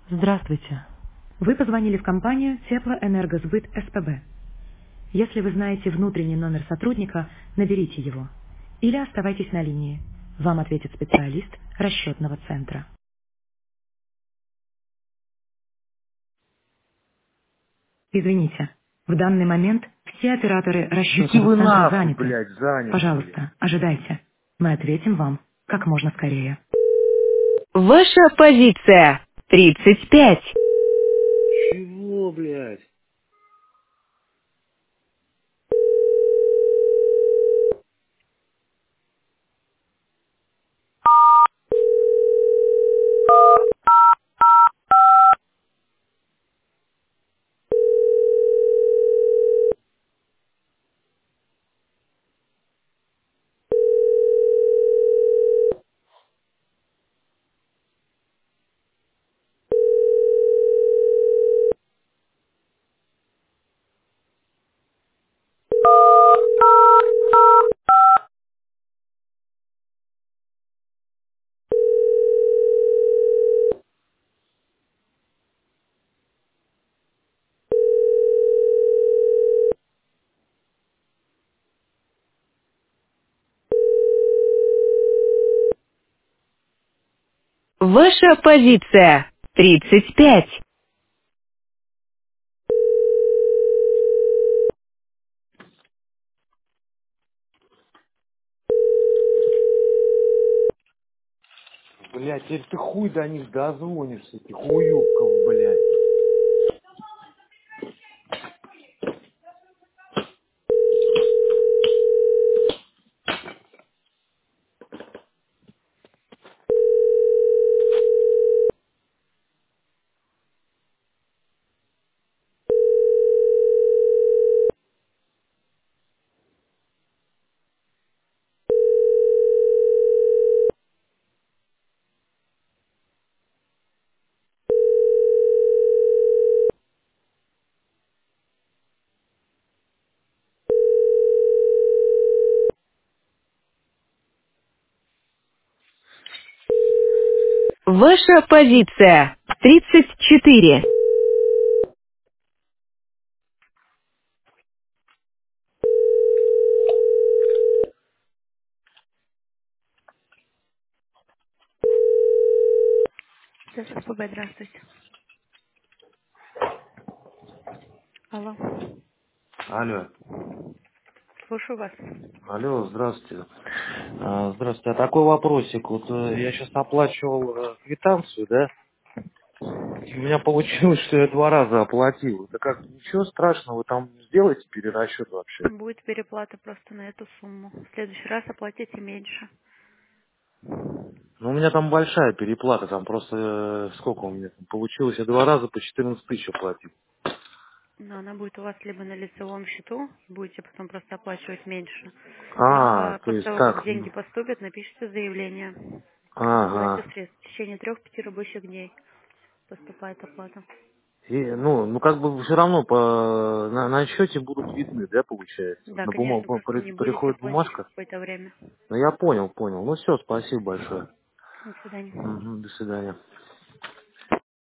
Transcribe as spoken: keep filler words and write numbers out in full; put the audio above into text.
Здравствуйте. Вы позвонили в компанию Теплоэнергосбыт СПБ. Если вы знаете внутренний номер сотрудника, наберите его. Или оставайтесь на линии. Вам ответит специалист расчетного центра. Извините, в данный момент все операторы Идите расчетного вы центра нахуй, заняты. блядь, заняты, блядь. Пожалуйста, ожидайте. Мы ответим вам как можно скорее. Ваша позиция тридцать пять. Чего, блядь? Ваша позиция тридцать пять. Блядь, теперь ты хуй до них дозвонишься, этих хуёбков, блядь. Ваша позиция тридцать четыре. СПБ, здравствуйте. Алло, Алло. слушаю вас. Алло, здравствуйте. А, здравствуйте. А такой вопросик. Вот э, я сейчас оплачивал э, квитанцию, да? И у меня получилось, что я два раза оплатил. Это как, ничего страшного, вы там сделаете перерасчет вообще? Будет переплата просто на эту сумму. В следующий раз оплатите меньше. Ну, у меня там большая переплата, там просто, э, сколько у меня там получилось, я два раза по четырнадцать тысяч оплатил. Но она будет у вас либо на лицевом счету, будете потом просто оплачивать меньше, А, либо то после есть того, как как? деньги поступят, напишите заявление о возврате Ага. средств. В течение трех-пяти рабочих дней поступает оплата. И, ну, ну, как бы все равно по, на, на счете будут видны, да, получается? Да, На конечно, бумагу просто вы не будете приходит платить бумажка? какое-то время. Ну, я понял, понял. Ну, все, спасибо большое. До свидания. Мгм, до свидания.